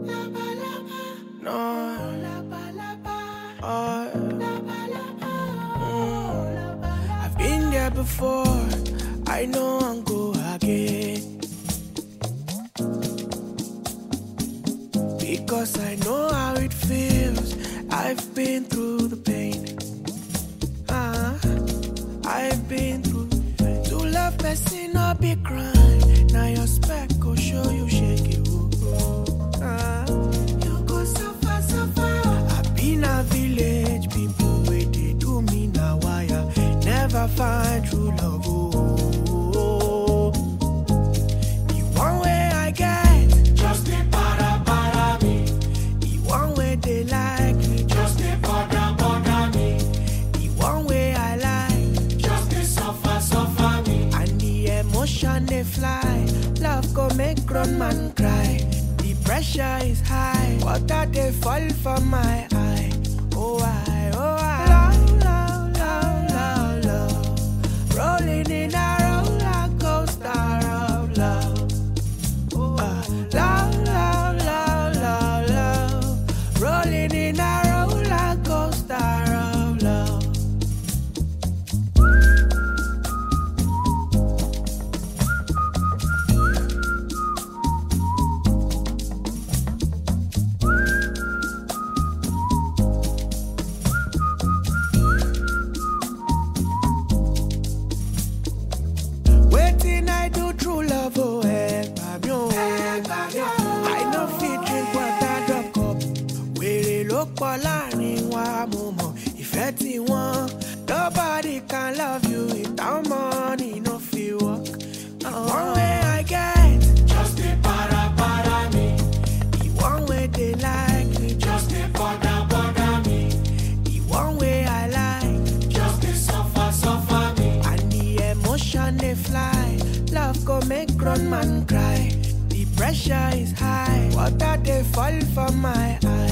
No. I've been there before. I know I'm go again. Because I know how it feels. I've been through the pain. I've been through. To love person no be crime. Now your spec go show you shake it. You go suffer, suffer. I've been a village people where they do me now. Why I never find true love. The one way I get, just the para me. The one way they like me, just the bother me. The one way I like, just the suffer me. And the emotion they fly, love go make grown man cry. The pressure is high, water they fall from my eye. Oh I, love, love, love, love, love. Rolling in a roller coaster of love. Love, love, love, love, love. Rolling in a roller coaster of love. Waiting I do true love, oh, I know fit drink water drop cup. Wèrè ló pọ̀ láàrin wa mo mọ̀ ìfẹ́ tí wọ́n. Nobody can love you without money, no fit work. The one way I get, just the para me. The one way they like me, just the bother me. The one way I like, just the suffer me. And the emotion they fly, love go make grown man cry. The pressure is high, water they fall from my eye.